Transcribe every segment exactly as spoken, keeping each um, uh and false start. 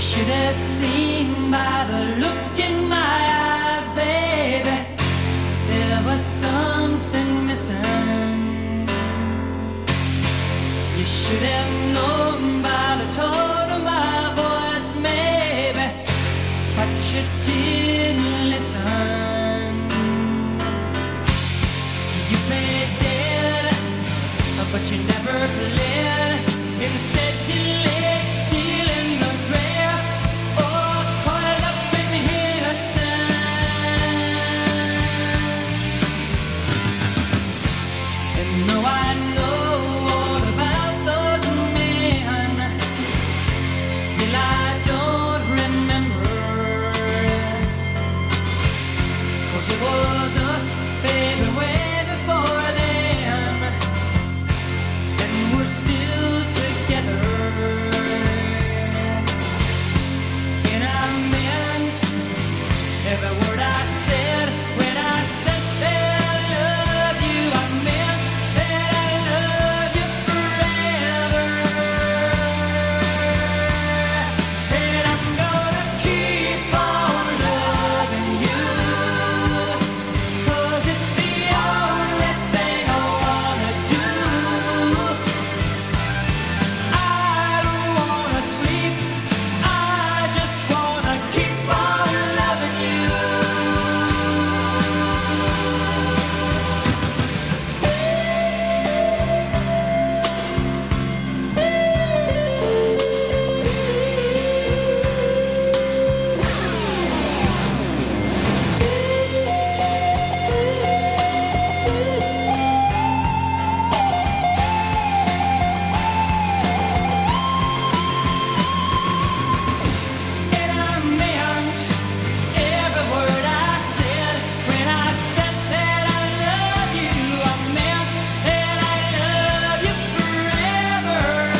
should have seen by the look in my eyes, baby, there was something missing. You should have known by the tone of my voice, maybe, but you didn't listen. You played dead, but you never played. Instead you laid still in the grass, or coiled up in innocence. And though I know all about those men, still I don't remember. 'Cause it was us, baby, way before then, and we're still together. And I meant every word I said when I said that I love you. I meant that I love you forever. And I'm gonna keep on loving you, 'cause it's the only thing I wanna do. I don't wanna sleep, I just wanna keep on loving you. And I meant every word I said when I said that I love you. I meant that I love you forever.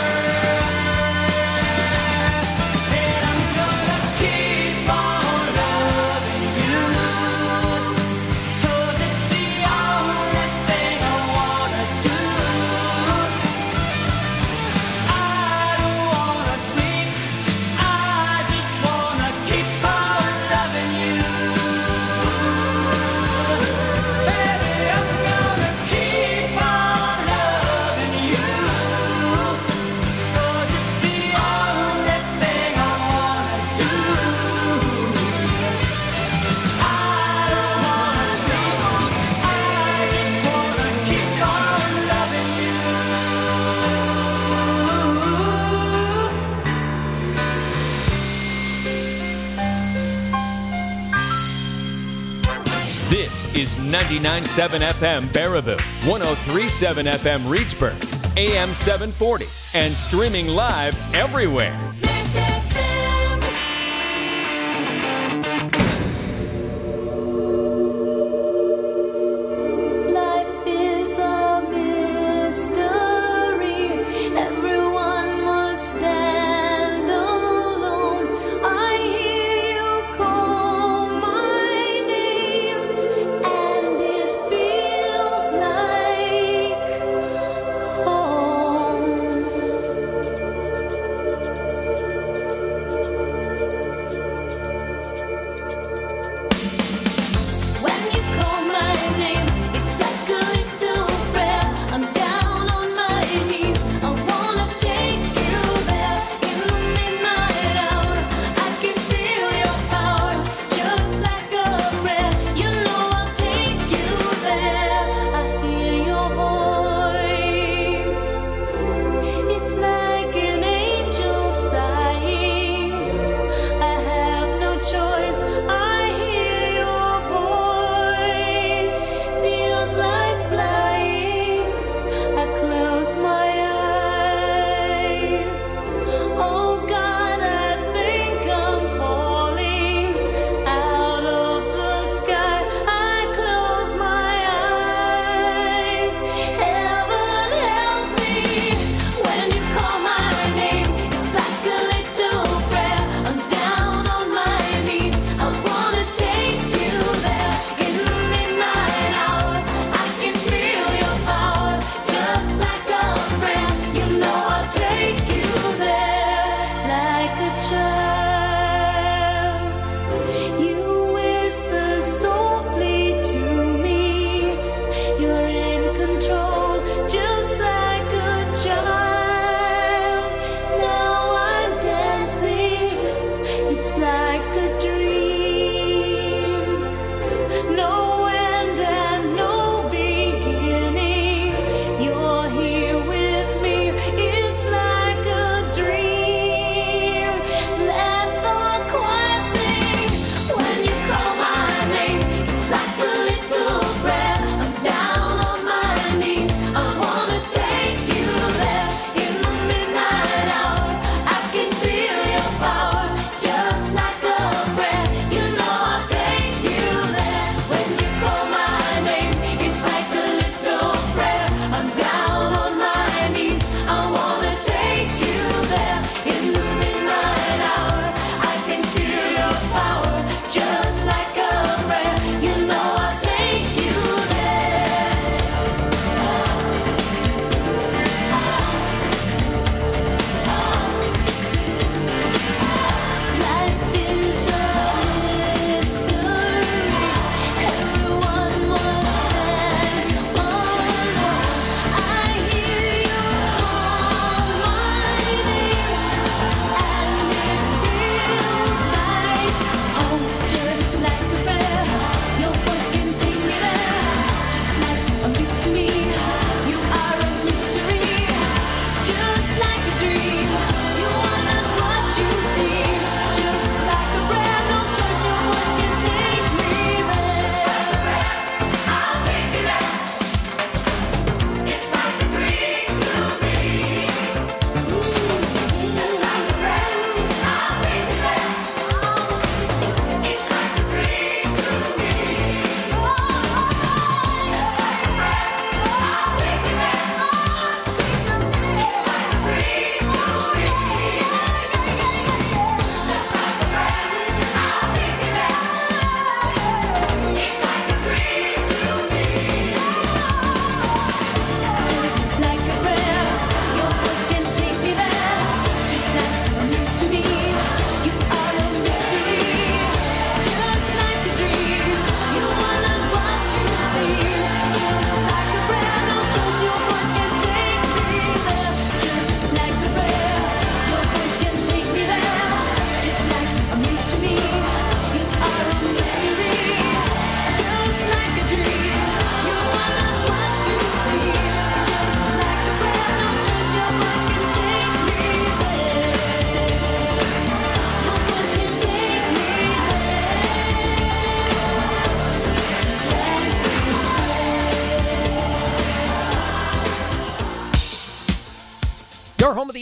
And I'm gonna keep on loving you, 'cause it's the only thing I wanna do. I don't wanna sleep, I just wanna keep on loving you. Baby, I'm gonna keep on loving you, 'cause it's the only thing I wanna do. I don't wanna sleep, I just wanna keep on loving you. This is ninety-nine point seven F M Baraboo, one oh three point seven F M Reedsburg, A M seven forty, and streaming live everywhere. Mix F M. Life is a mystery. Everyone must stand alone. I hear you call my name, and it feels like home.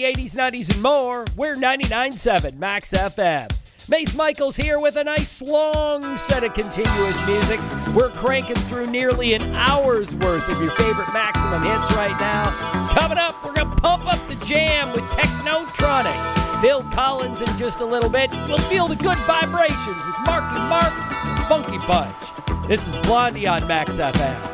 the eighties, nineties, and more. We're ninety-nine point seven Max F M. Mace Michaels here with a nice long set of continuous music. We're cranking through nearly an hour's worth of your favorite Maximum hits right now. Coming up, we're going to pump up the jam with Technotronic. Phil Collins in just a little bit. We'll feel the good vibrations with Marky Mark and Funky Punch. This is Blondie on Max F M.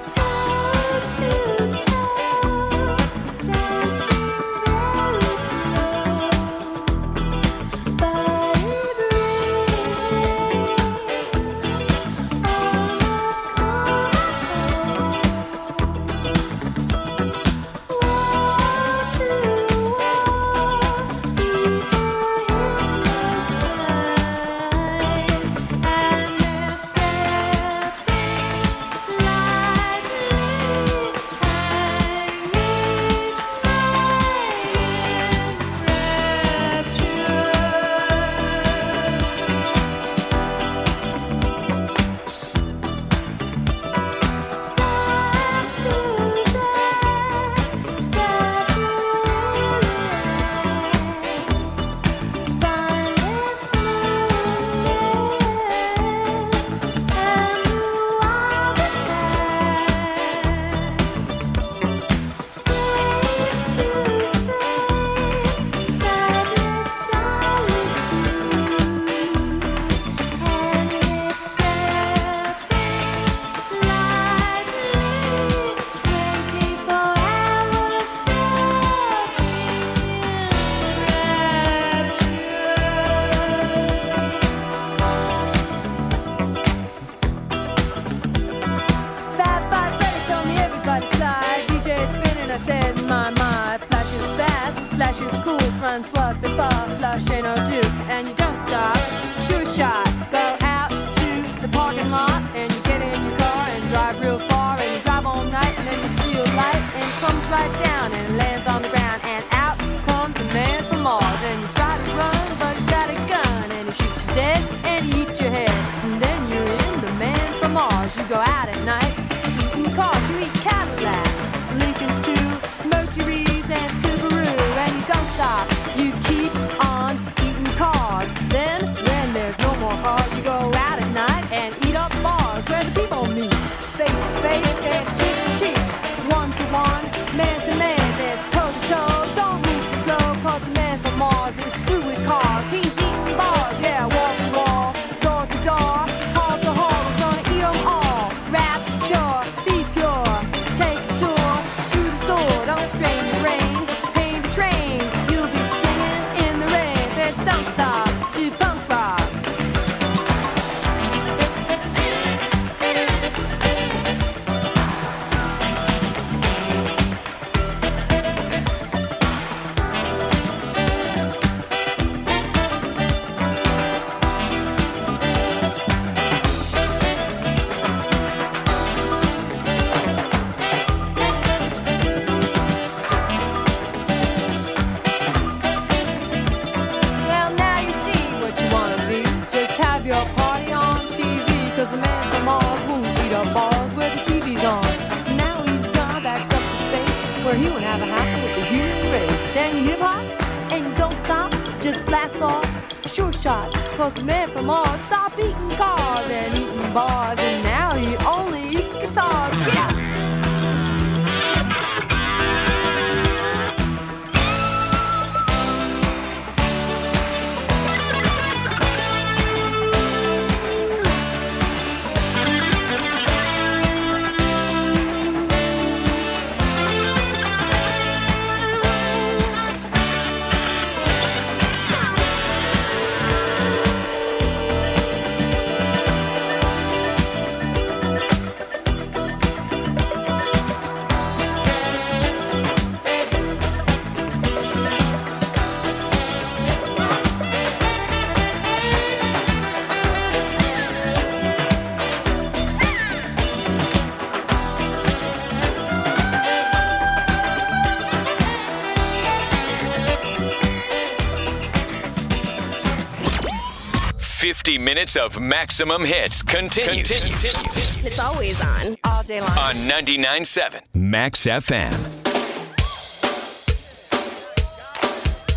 fifty minutes of maximum hits continues. continues. It's always on. All day long. On ninety-nine point seven Max F M.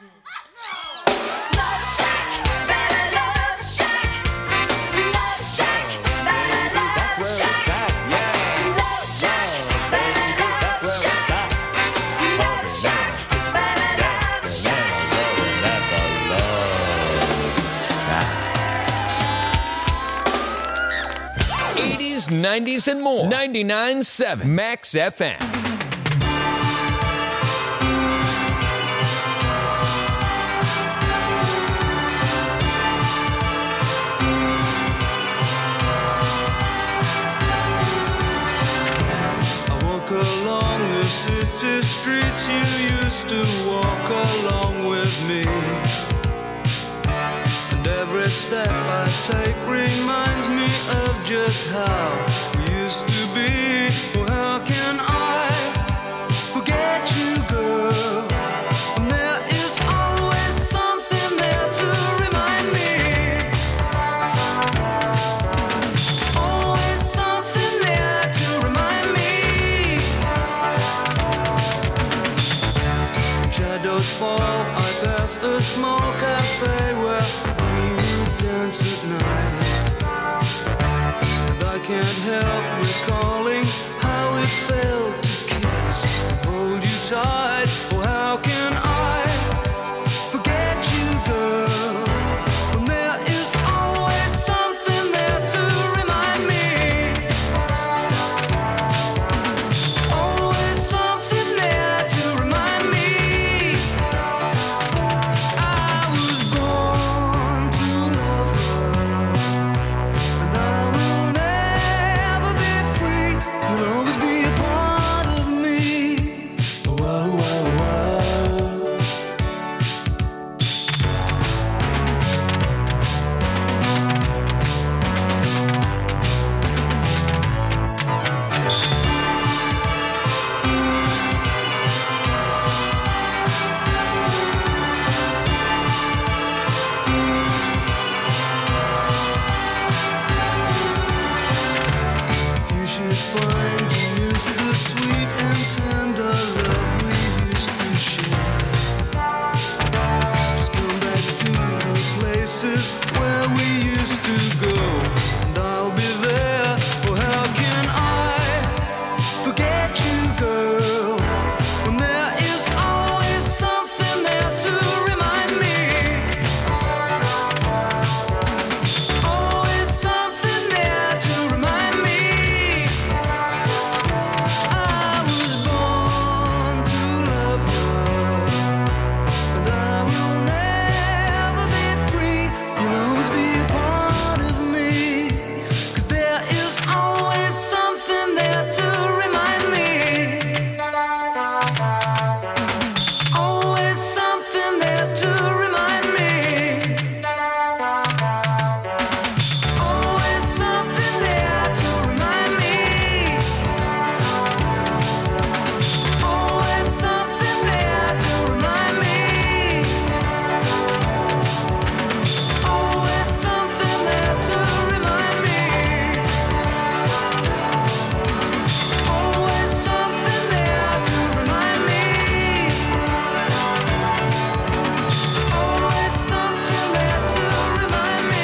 Love Shack, better Love Shack. Love Shack, better Love Shack. Love Shack, better Love Shack. Love Shack, better Love Shack. eighties, nineties, and more. ninety-nine point seven Max F M. I walk along the city streets you used to walk along with me. And every step I take reminds me of just how we used to be. Well, how can I forget you, girl? And there is always something there to remind me. Always something there to remind me. Shadows fall, I pass a small cafe where we would dance at night. And I can't help recalling how it felt to kiss and hold you tight. Oh, how can I forget you, girl? When there is always something there to remind me. Always something there to remind me. I was born to love her, and I will never be free. You'll always be a part of me. Whoa, whoa, whoa. You should find you miss the sweet and tender love we used to share. Just come back to the places where we used to go, and I'll be there. Oh, how can I forget you, girl? When there is always something there to remind me. Always something there to remind me. I was born to love her, and I will never be free. You'll always be a part of me, 'cause there is always something there to remind me. Always something there to remind me. Always something there to remind me. Always something there to remind me. Always something there to remind me. Always something there to remind me. Always something there to remind me.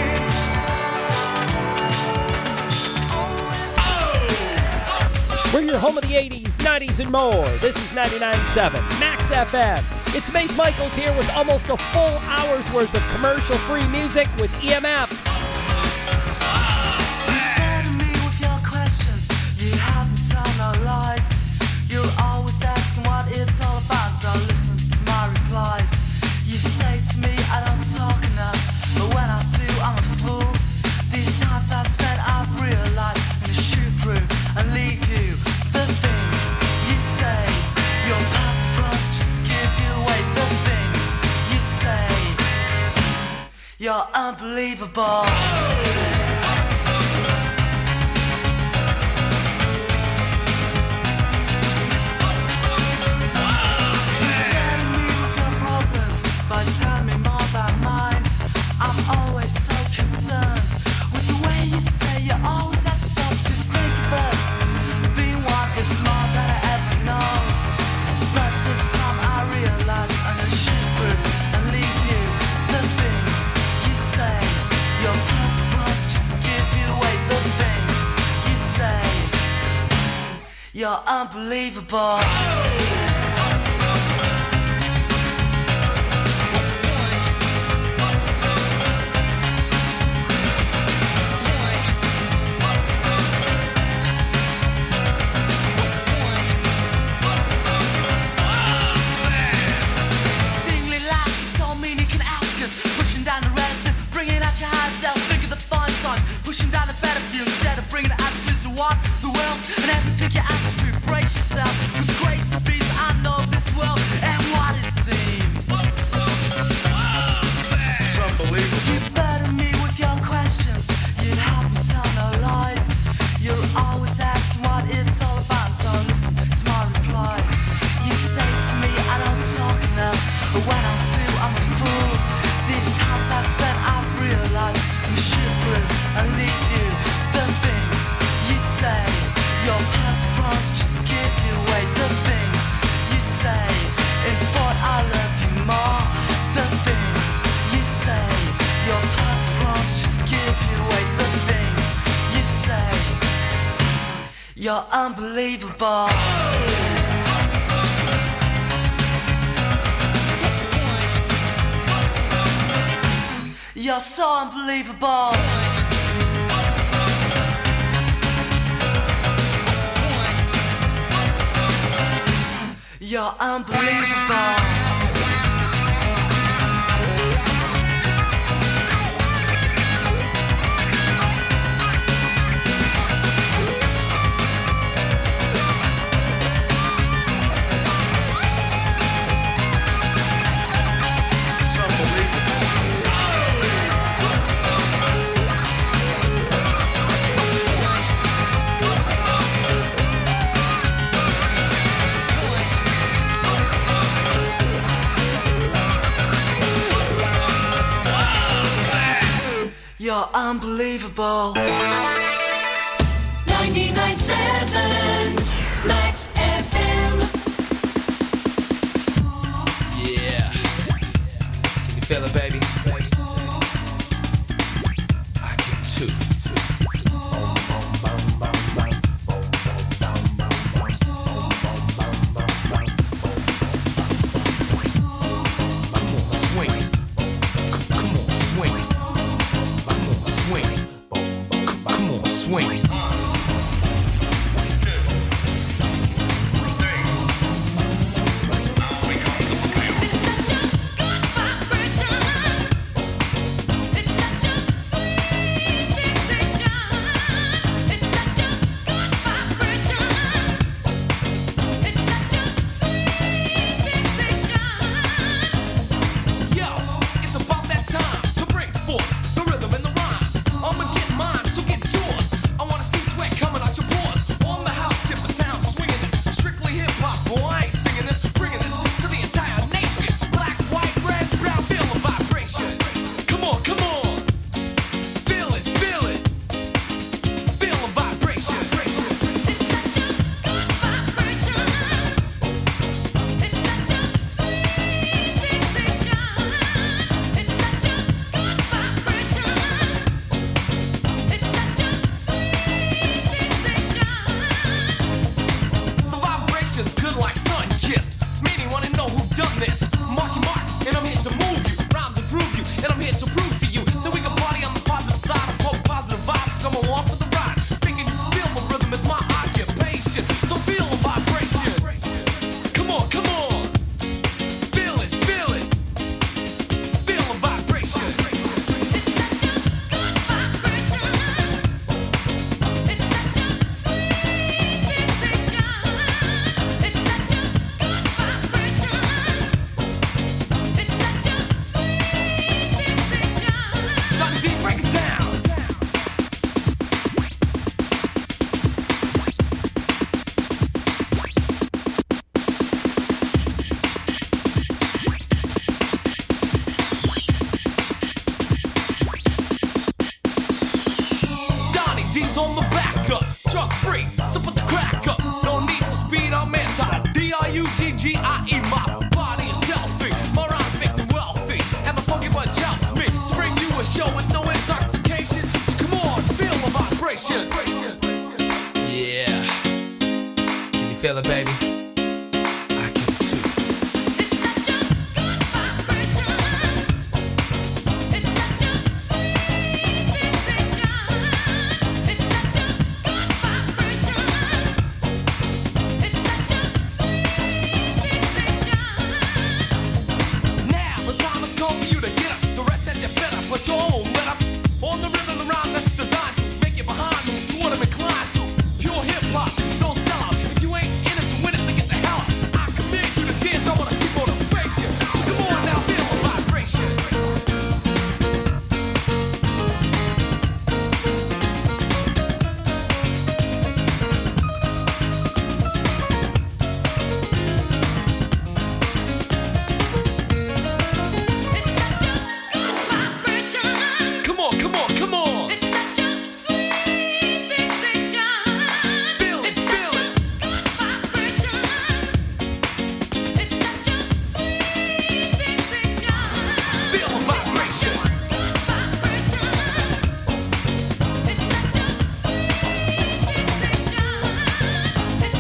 We're your home of the eighties, nineties, and more. This is ninety-nine point seven Max F M. It's Mace Michaels here with almost a full hour's worth of commercial-free music with E M F. Respond me with your questions. You haven't told no lies. You're always asking what it's all about. Don't listen to my replies. You say to me I don't talk enough, but when I do, I'm a fool. These times I spent, I've realized I'm gonna shoot through and leave you. The things you say, your paparazzi just give you away. The things you say, you're unbelievable. By telling me more about mine, I'm always so concerned with the way you say you always have to stop to think of us. Being one is more than I ever know, but this time I realize I'm gonna shoot through You're unbelievable. Singly laughs, don't mean you can ask us. Pushing down the relative, bringing out your higher self. Think of the fun times, pushing down the better view instead of bringing it out close to what the world and everything you ask to. Brace yourself, 'cause grace to be, I know this world and what it seems. It's unbelievable. You burden me with your questions, you help me tell no lies. You're always asking what it's all about, don't listen to my replies. You say to me I don't talk enough, but when I do I'm a fool. These times I've spent I've realized I'm shivering and leave you. The things you say, your purpose just give you away. The things you say is what I love you more. The things you say, your purpose just give you away. The things you say, you're unbelievable. You're so unbelievable. You're unbelievable. It's unbelievable. You're unbelievable. ninety-nine seven Max F M. Yeah. Can you feel it, baby? I can too. Come on, swing it. Come on, swing it. Come on, swing it. Come on, swing it. Yo, it's about that time to bring forth the rhythm and the rhyme. I'ma get mine, so get yours. I wanna see sweat coming out your pores. On the house tip, the sound swinging this. Strictly hip hop, boy, I ain't singing this. Bringing this to the entire nation. Black, white, red, brown, feel the vibration. Come on, come on. Feel it, feel it. Feel the vibration. The vibration's good like sun kissed. Many wanna know who done this. Mark your mark, and I'm here to move you. Rhymes improve you, and I'm here to prove to you that we can party on the positive side of hope, positive vibes. Come along for the ride. Making you feel the rhythm is my occupation. So feel the vibration. Come on, come on. Feel it, feel it. Feel the vibration. Johnny D, break it down. Donnie D's on the back up, drug free, so put the crack up. No need for speed, I'm anti. D R U G G I E, my body is healthy. My rhymes make me wealthy, and the funky bunch helps me to bring you a show with no intoxication. So come on, feel the vibration. Yeah. Can you together, baby. I can too. It's such a good vibration. It's such a sweet sensation. It's such a good vibration. It's such a sweet sensation. Now the time has come for you to get up. The rest that you better put your own let up. On the rhythm, the rhyme that's designed to make you behind to what I'm inclined to. Pure hip hop, no sellout. If you ain't in it to win it, then get the hell out. I command you to dance. I wanna see motivation. Come on now, feel the vibration. It's such a good vibration. Come on, come on, come on. It's such a sweet sensation. Feel it, It's feel such a it. good vibration. It's such a sweet sensation. Feel the vibration. Good vibration. It's such a sweet sensation. It's such a good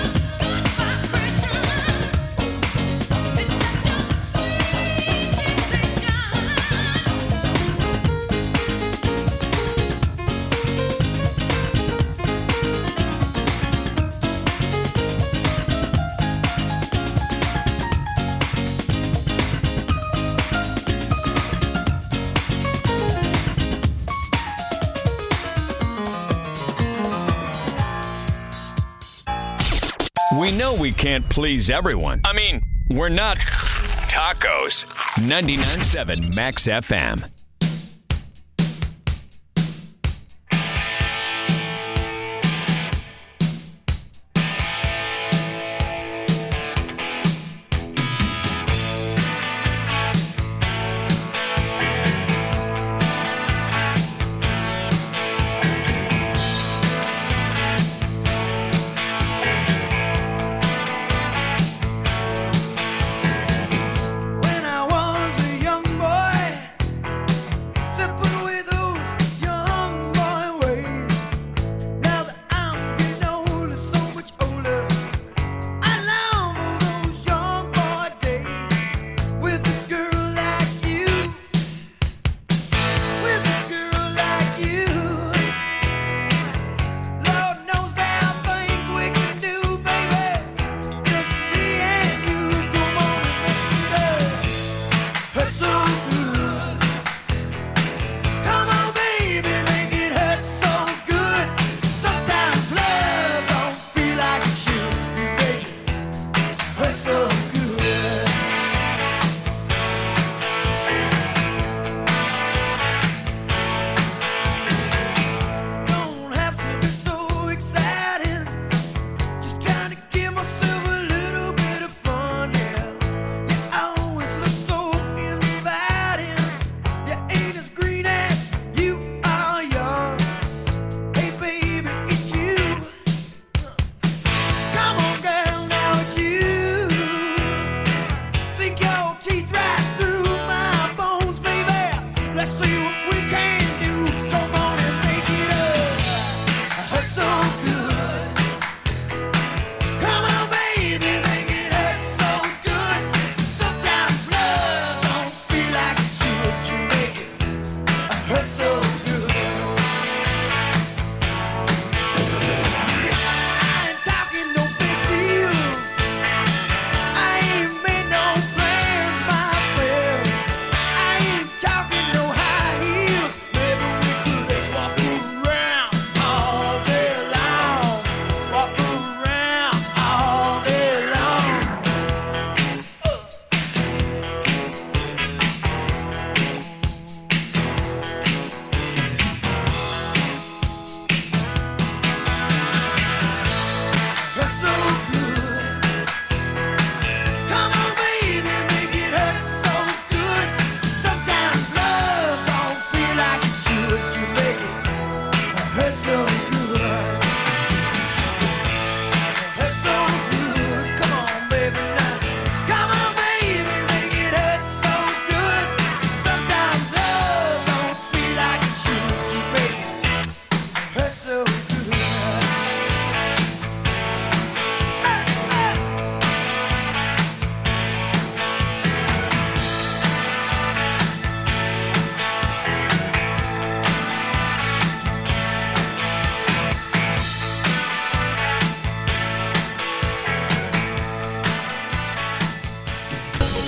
vibration. It's such a We know we can't please everyone. I mean, we're not tacos. ninety-nine point seven Max F M. When I was a young boy,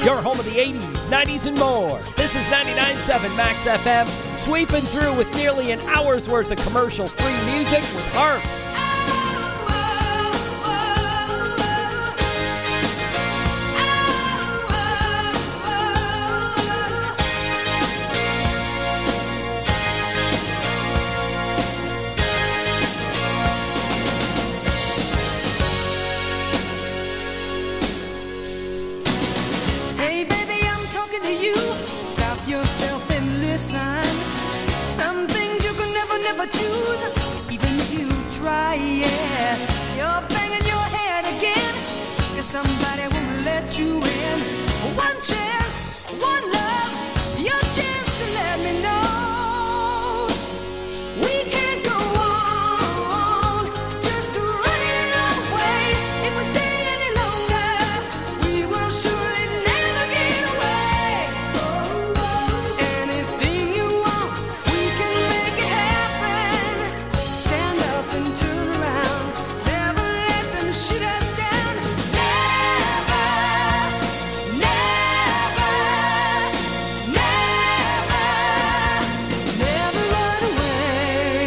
your home of the eighties, nineties, and more. This is ninety-nine point seven Max F M, sweeping through with nearly an hour's worth of commercial-free music with Harp. Hey baby, I'm talking to you. Stop yourself and listen. Some things you can never, never choose, even if you try, yeah. You're banging your head again, 'cause somebody won't let you in. One chance, one love, your chance to let me know. We can't go on, just to run it away. If we stay any longer, we will surely never get away. Anything you want, we can make it happen. Stand up and turn around, never let them shoot us down. Never, never, never, never run away.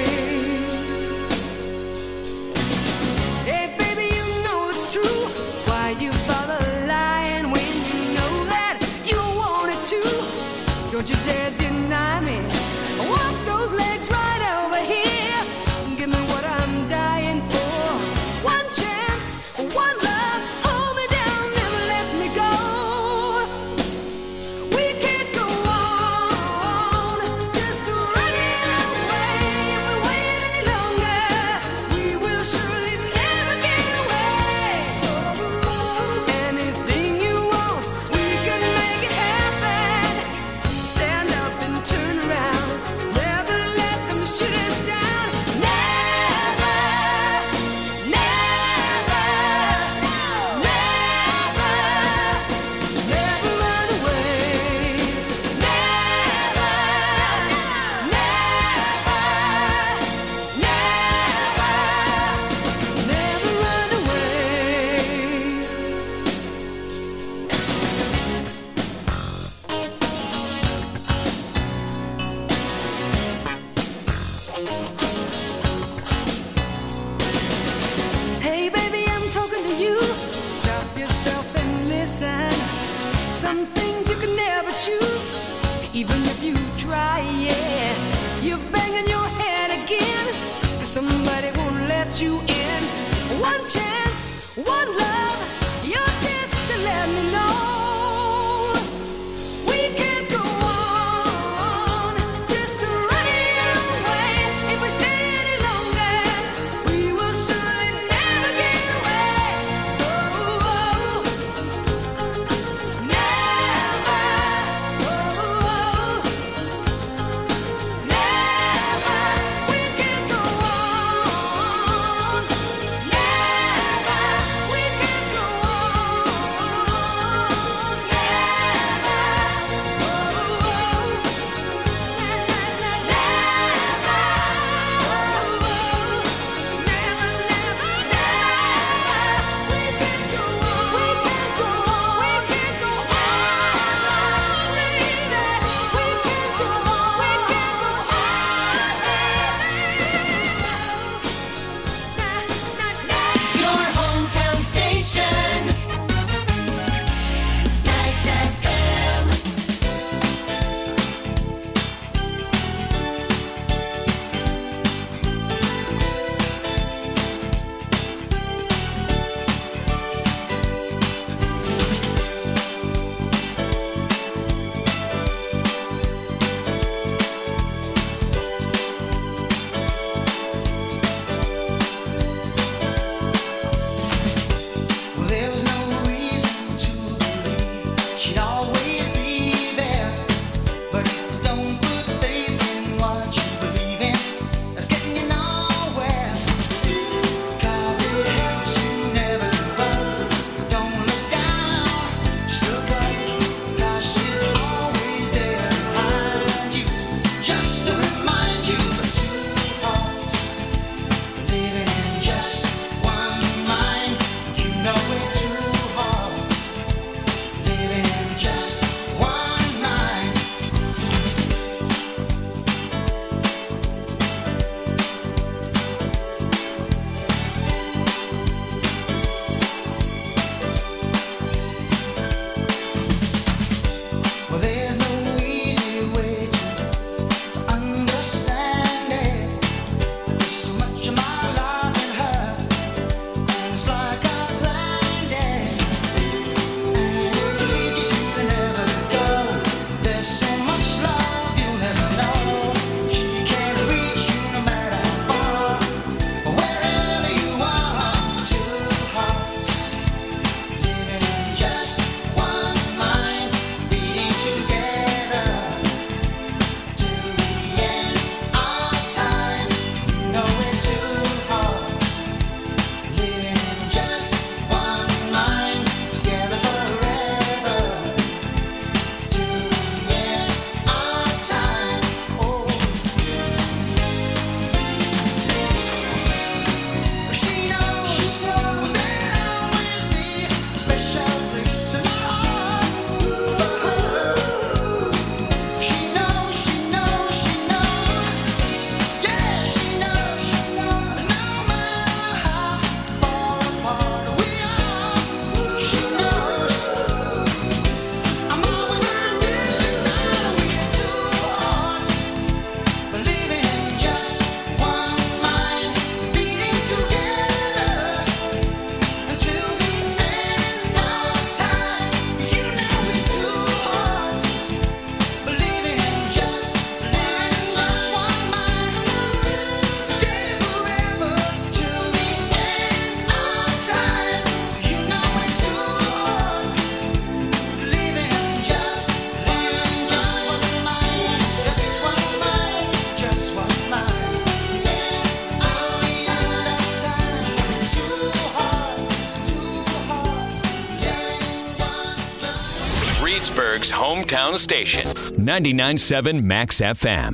Hey baby, you know it's true. Why you bother lying when you know that you wanted to? Don't you dare deny me. Walk those legs right over here. Give me what I'm dying for. One chance, one love. Hold me down, never let me go. We can't go on, just to run it away. If we wait any longer, we will surely never get away. Anything you want, we can make it happen. Stand up and turn around, never let them shoot us down. Never, never, never, never run away. Never, never, never, never run away. Hey baby, I'm talking to you. Stop yourself and listen. Some things you can never choose, even if you try, yeah. You're banging your head again, 'cause somebody won't let you in. One chance, one love, your chance to let me know. We can't go on, just to run it away. If we stay any longer, we will surely never get away. Oh, oh. Never, oh, oh. Never, we can't go on. Never, we can't go Pittsburgh's hometown station, ninety-nine point seven Max F M.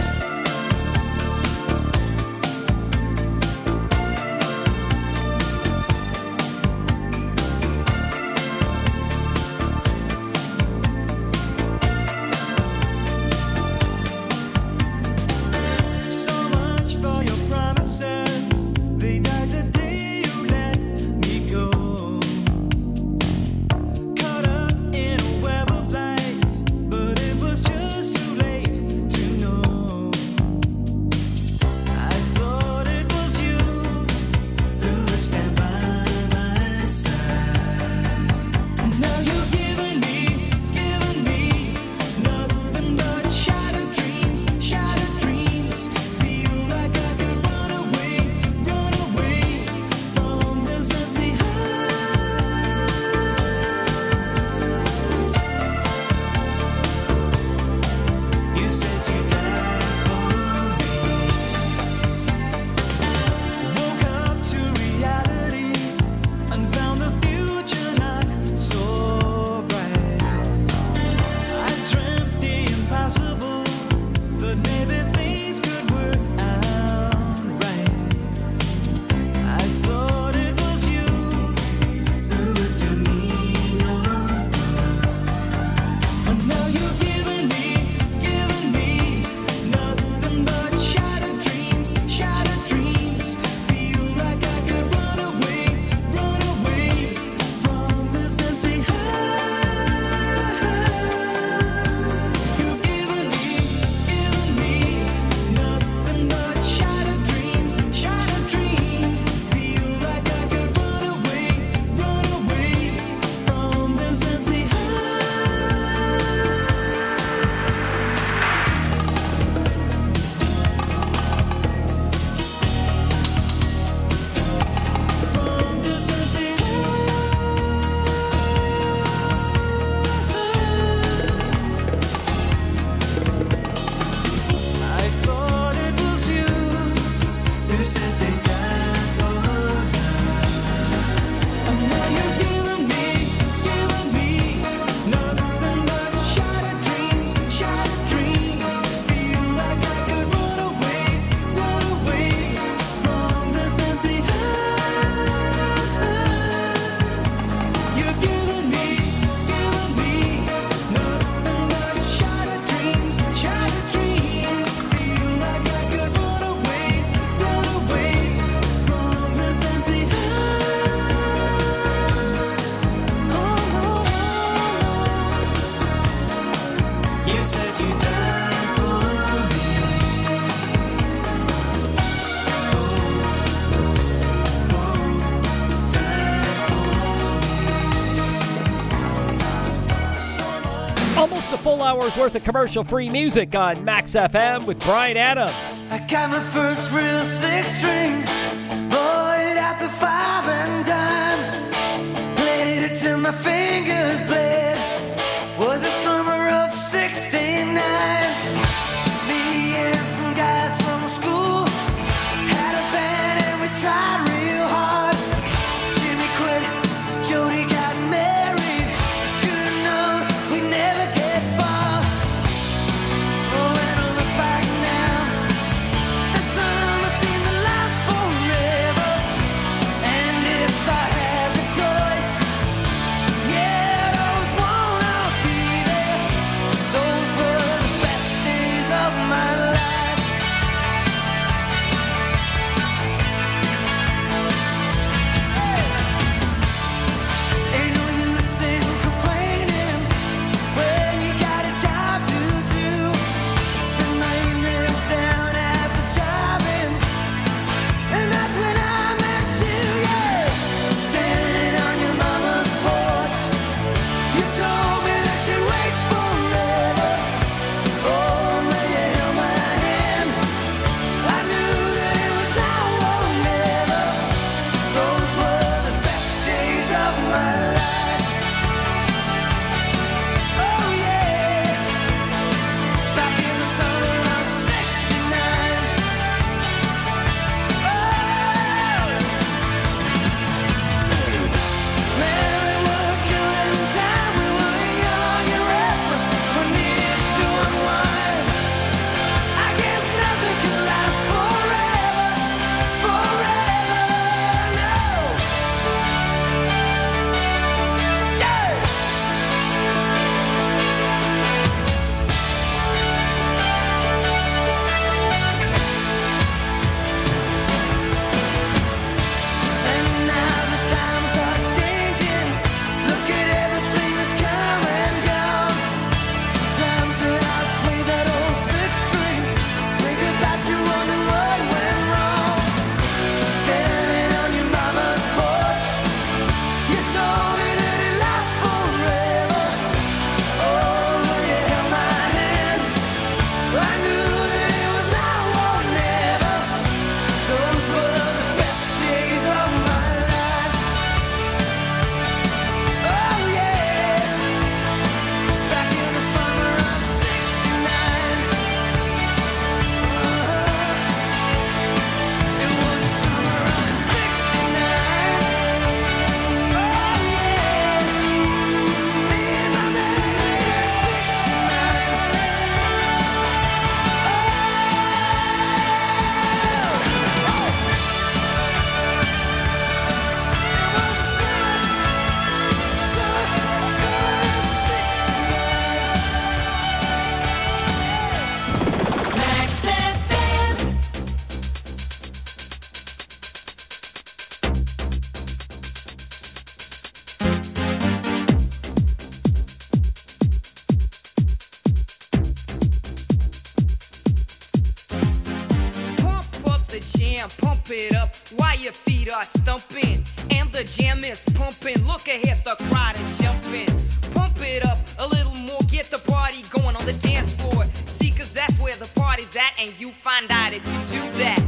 Full hour's worth of commercial-free music on Max F M with Brian Adams. I got my first real six string, bought it at the five and dime, played it till my fingers bled. Was the summer of sixty-nine. Me and some guys from school had a band and we tried real hard. Jimmy quit, Jody got married. I should've known we'd never get far. Oh, when I look back now, the summer seemed to last forever. And if I had the choice, yeah, jam, pump it up while your feet are stumping. And the jam is pumping, look ahead, the crowd is jumping. Pump it up a little more, get the party going on the dance floor. See, cause that's where the party's at, and you find out if you do that.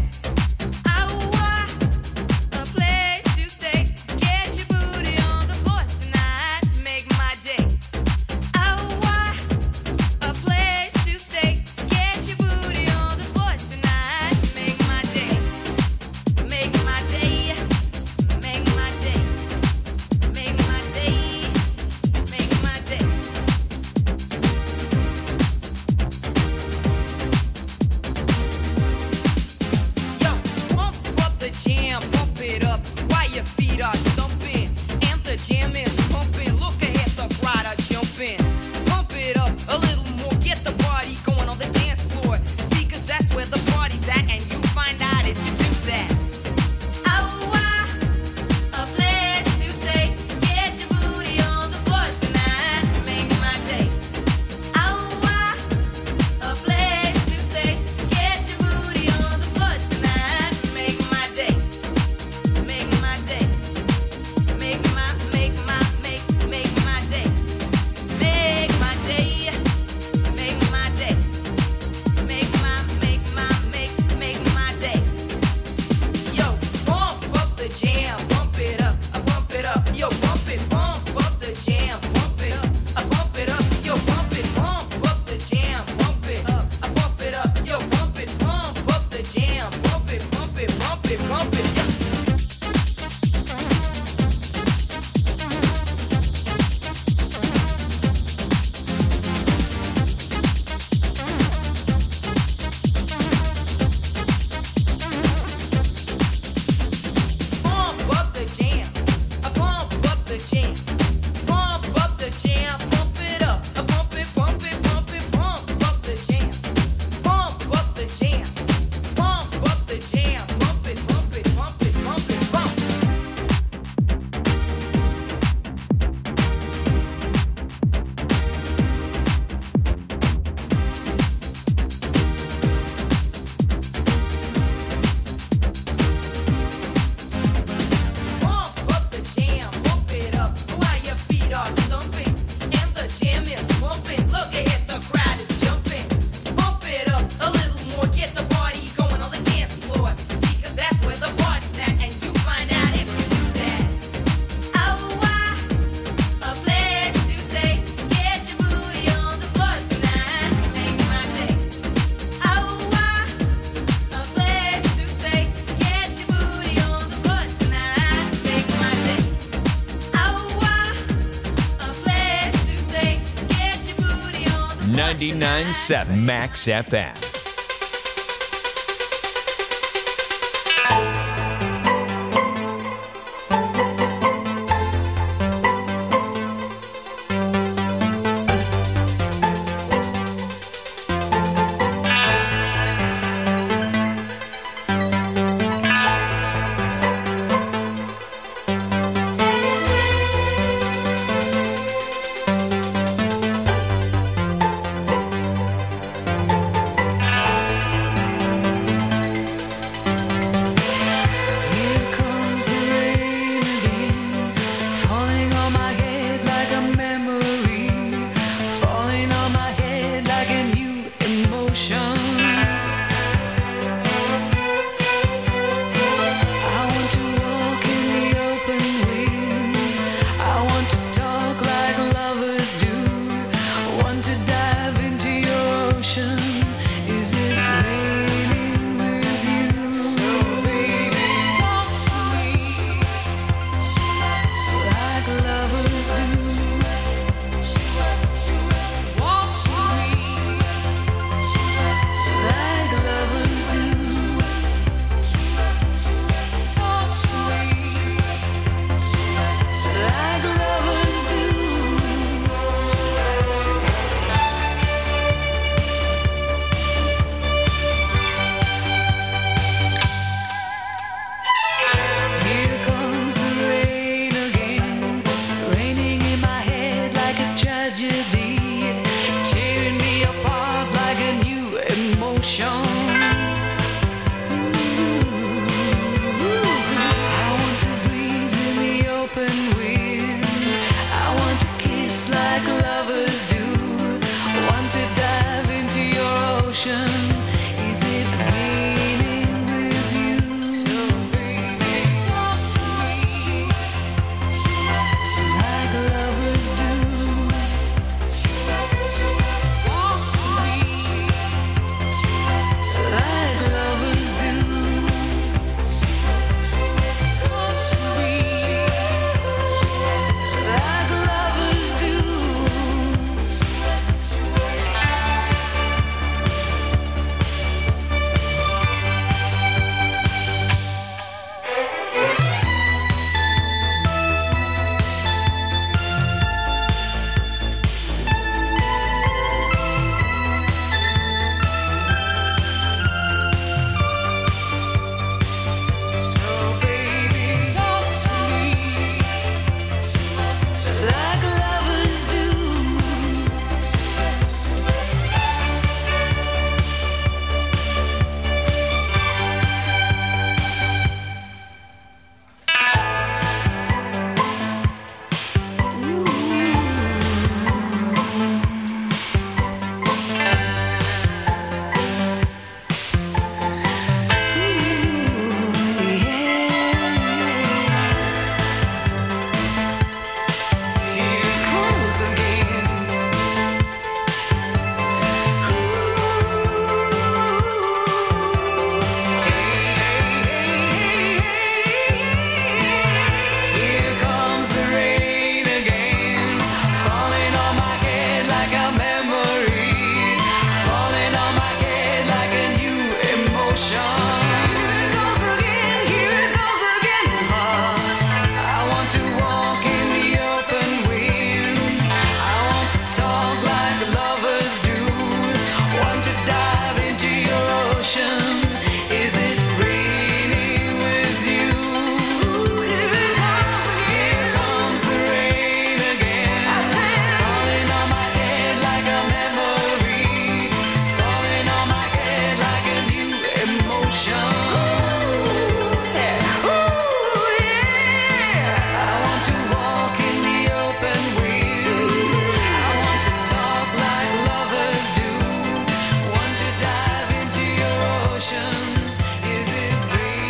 ninety-nine point seven Max F M.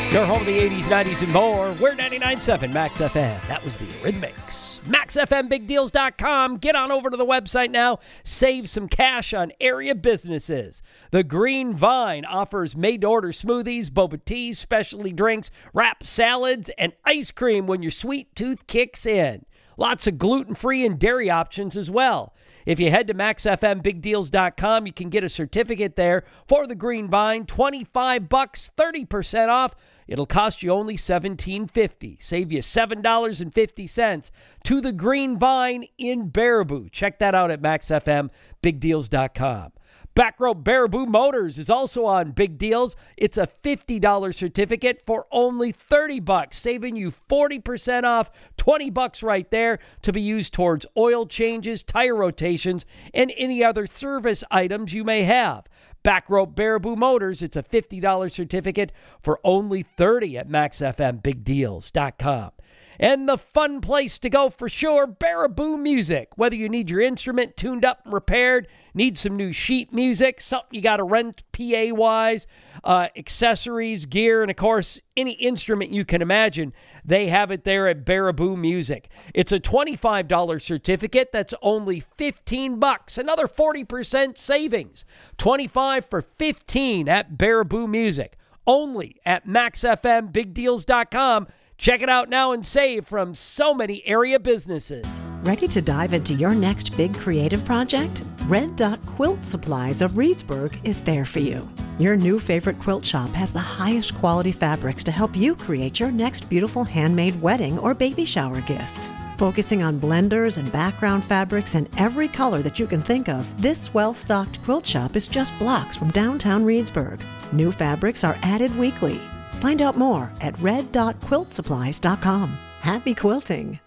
Your home of the eighties, nineties, and more. We're ninety-nine point seven Max F M. That was the Eurythmics. Max F M Big Deals dot com. Get on over to the website now. Save some cash on area businesses. The Green Vine offers made-to-order smoothies, boba teas, specialty drinks, wrap salads, and ice cream when your sweet tooth kicks in. Lots of gluten-free and dairy options as well. If you head to Max F M Big Deals dot com, you can get a certificate there for the Green Vine. twenty-five bucks, thirty percent off. It'll cost you only seventeen fifty. Save you seven dollars and fifty cents to the Green Vine in Baraboo. Check that out at Max F M Big Deals dot com. Backrope Baraboo Motors is also on Big Deals. It's a fifty dollars certificate for only thirty bucks, saving you forty percent off, twenty bucks right there to be used towards oil changes, tire rotations, and any other service items you may have. Backrope Baraboo Motors, it's a fifty dollars certificate for only thirty dollars at Max F M Big Deals dot com. And the fun place to go for sure, Baraboo Music. Whether you need your instrument tuned up and repaired, need some new sheet music, something you got to rent P A-wise, uh, accessories, gear, and of course, any instrument you can imagine, they have it there at Baraboo Music. It's a twenty-five dollars certificate that's only fifteen bucks, another forty percent savings. twenty-five for fifteen at Baraboo Music, only at Max F M Big Deals dot com. Check it out now and save from so many area businesses. Ready to dive into your next big creative project? Red Dot Quilt Supplies of Reedsburg is there for you. Your new favorite quilt shop has the highest quality fabrics to help you create your next beautiful handmade wedding or baby shower gift. Focusing on blenders and background fabrics in every color that you can think of, this well-stocked quilt shop is just blocks from downtown Reedsburg. New fabrics are added weekly. Find out more at red dot quilt supplies dot com. Happy quilting!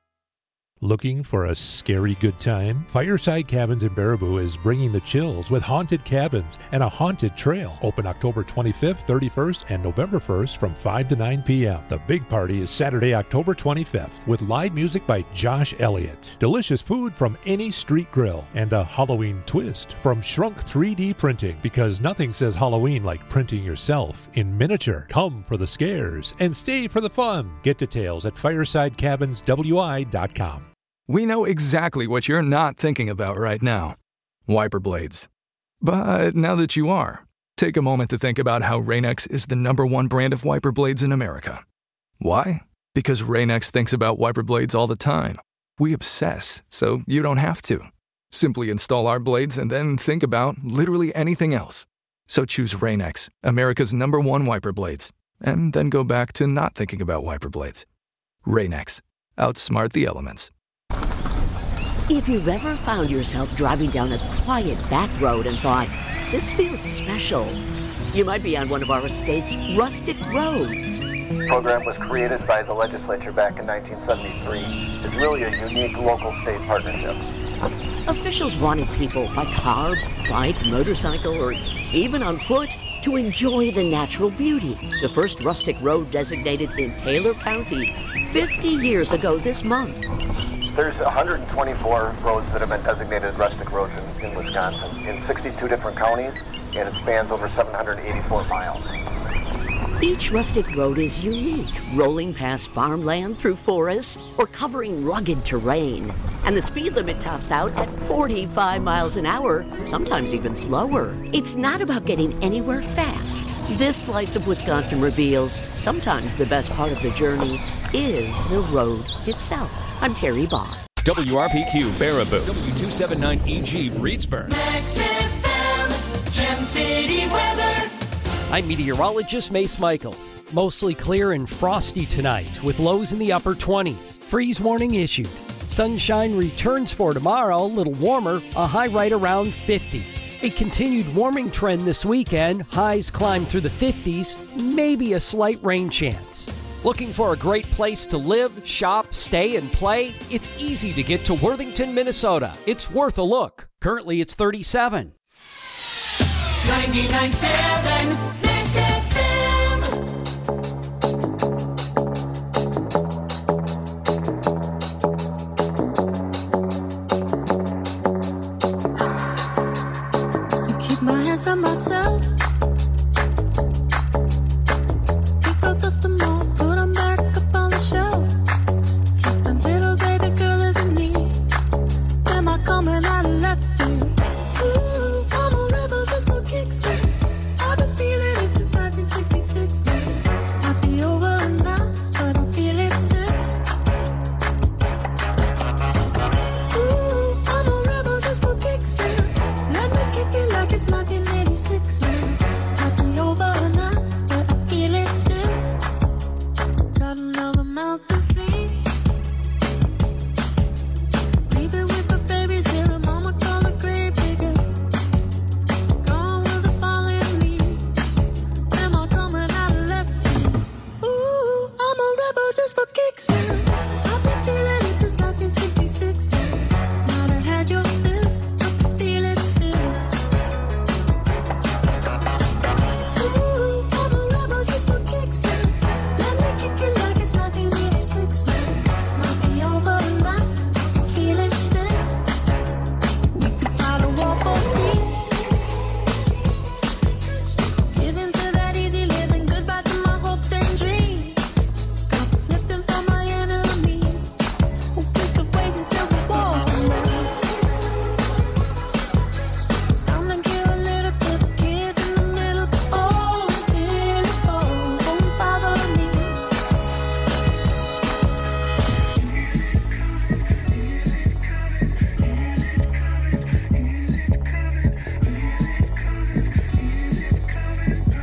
Looking for a scary good time? Fireside Cabins in Baraboo is bringing the chills with haunted cabins and a haunted trail. Open October twenty-fifth, thirty-first, and November first from five to nine p.m. The big party is Saturday, October twenty-fifth with live music by Josh Elliott, delicious food from any street grill, and a Halloween twist from Shrunk three D Printing, because nothing says Halloween like printing yourself in miniature. Come for the scares and stay for the fun. Get details at fireside cabins w i dot com. We know exactly what you're not thinking about right now. Wiper blades. But now that you are, take a moment to think about how Rain-X is the number one brand of wiper blades in America. Why? Because Rain-X thinks about wiper blades all the time. We obsess, so you don't have to. Simply install our blades and then think about literally anything else. So choose Rain-X, America's number one wiper blades, and then go back to not thinking about wiper blades. Rain-X. Outsmart the elements. If you've ever found yourself driving down a quiet back road and thought, this feels special, you might be on one of our state's rustic roads. The program was created by the legislature back in nineteen seventy-three. It's really a unique local-state partnership. Officials wanted people by car, bike, motorcycle, or even on foot to enjoy the natural beauty. The first rustic road designated in Taylor County fifty years ago this month. There's one hundred twenty-four roads that have been designated rustic roads in, in Wisconsin, in sixty-two different counties, and it spans over seven hundred eighty-four miles. Each rustic road is unique, rolling past farmland through forests or covering rugged terrain. And the speed limit tops out at forty-five miles an hour, sometimes even slower. It's not about getting anywhere fast. This slice of Wisconsin reveals sometimes the best part of the journey is the road itself. I'm Terry Bond. W R P Q Baraboo, W two seventy-nine E G Reedsburg. Max F M, Gem City weather. I'm meteorologist Mace Michaels. Mostly clear and frosty tonight with lows in the upper twenties. Freeze warning issued. Sunshine returns for tomorrow, a little warmer, a high right around fifty. A continued warming trend this weekend, highs climb through the fifties, maybe a slight rain chance. Looking for a great place to live, shop, stay, and play? It's easy to get to Worthington, Minnesota. It's worth a look. Currently, it's thirty-seven. ninety-nine point seven Max F M. I keep my hands on myself.